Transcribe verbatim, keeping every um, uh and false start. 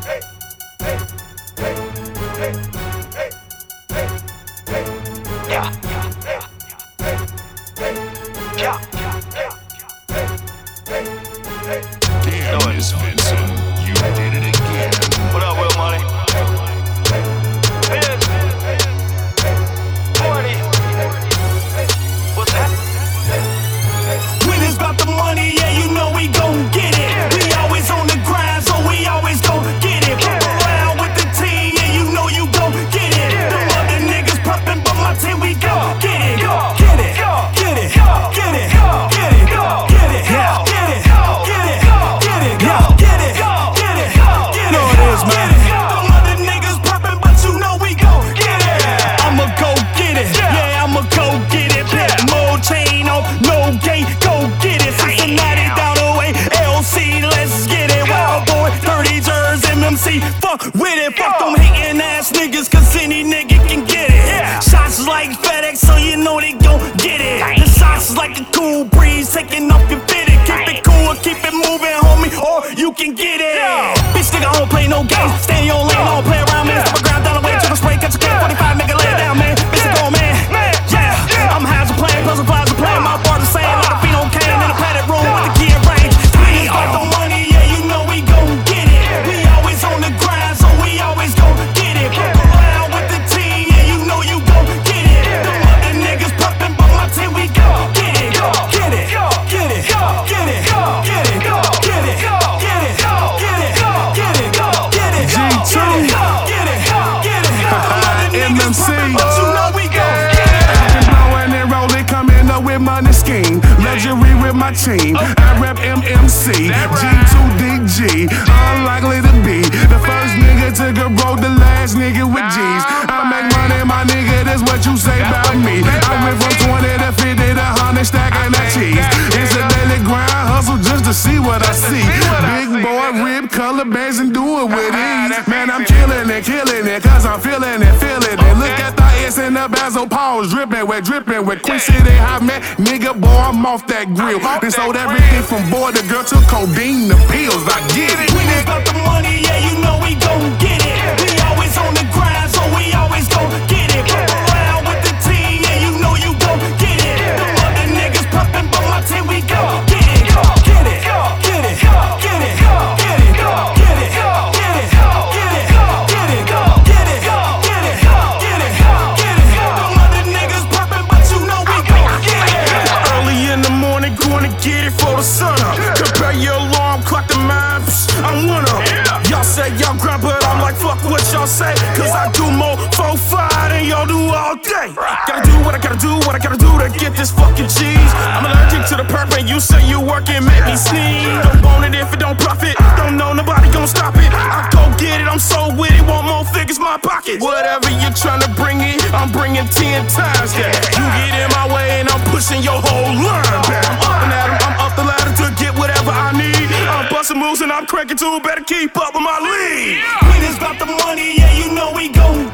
Damn, Miss Vincent, you did it again. What up, Will Money? Yes. Party. What's that? When it's about the money, yeah, you know we gon' get it. We always on the grind, so we always gon' get it. Fuck around with the team, yeah, you know you gon' get it. Them other niggas pumping, but my team, we gon' get it. Get it, get it, get it, get it, get it, get it, get it, get it, get it, get it, get it, get it. Know it is, man. Them other niggas pumping, but you know we gon' get it. I'ma go get it, yeah, I'ma go get it. Put more chain on, no gate, go get it. Cincinnati down the way, L C, let's get it. Wild boy, thirty jers, M M C, fuck with it. Fuck them hating ass niggas, cause any nigga can get it. Shots like FedEx, so you know they gon' get it. The shots like a cool breeze, taking off your fitted. Keep it cool, keep it moving, homie, or you can get it. Bitch nigga, I don't play no games. Stay in your lane, don't play around, man. Step a ground down the way, check a spray, catch a K forty-five, nigga, lay it down, man. Bitch, it go, man. Yeah, I'm high as a plane, plus supplies a plane. My bar the same, like a pheno cane in a padded room with the key in range. We got the money, yeah, you know we gon' get it. We always on the grind, so we always gon' get it. Fuck around with the team, yeah, you know you gon' get it. Them other niggas pumping, but my team, we gon' get it. Get it, get it, get it, get it, get it, get it, get it, get it, get it, get it. G two, get it, get it. M M C. But you know we gon' get it. Blowing and rolling, coming up with money scheme. Luxury with my team. I rep M M C. G two D G. Unlikely to be the first nigga to get broke, the last nigga with G's. I make money, my nigga, that's what you say about me. I went from twenty to fifty to one hundred, stacking that cheese. It's a daily grind, hustle just to see what I see. Big boy, rib, color bands, and do it with ease. Man, I'm killing it, killing it, cause I'm feeling it, feeling it. Look at the S in the bezel, paws dripping with, dripping with. Queen City hot man, nigga, boy, I'm off that grill. Then sold everything from boy to girl to codeine to pills. I get it. When it's about the money, yeah, you know we gon' get it. We always on the grind, so we always gon' get it. Fuck around with the team, yeah, you know you gon' get it. Them other niggas pumping, but my team, we gon' get it. Get it, get it, get it, get it, get it, get it, get it, get it, get it, get it, get it, get it, get it. Them other niggas pumping, but you know we gon' get it. Early in the morning, gonna get it for the sun up. Compare your alarm clock to mine, psh, I'm one up. Y'all say y'all grind, but I'm like, fuck what y'all say. Cause I do more four five than y'all do all day. Gotta do what I gotta do, what I gotta do to get this fucking cheese. I'm allergic to the perp and you say you work and make me sneeze. Don't want it if it don't profit. Don't know nobody gon' stop it. I go get it, I'm so with it, want more figures, my pocket. Whatever you're trying to bring in, I'm bringing ten times that. You get in my way and I'm pushing your whole line back. I'm up and at 'em, I'm up the ladder to get whatever I need. I'm busting moves and I'm cranking too, better keep up with my lead. When it's about the money, yeah, you know we gon'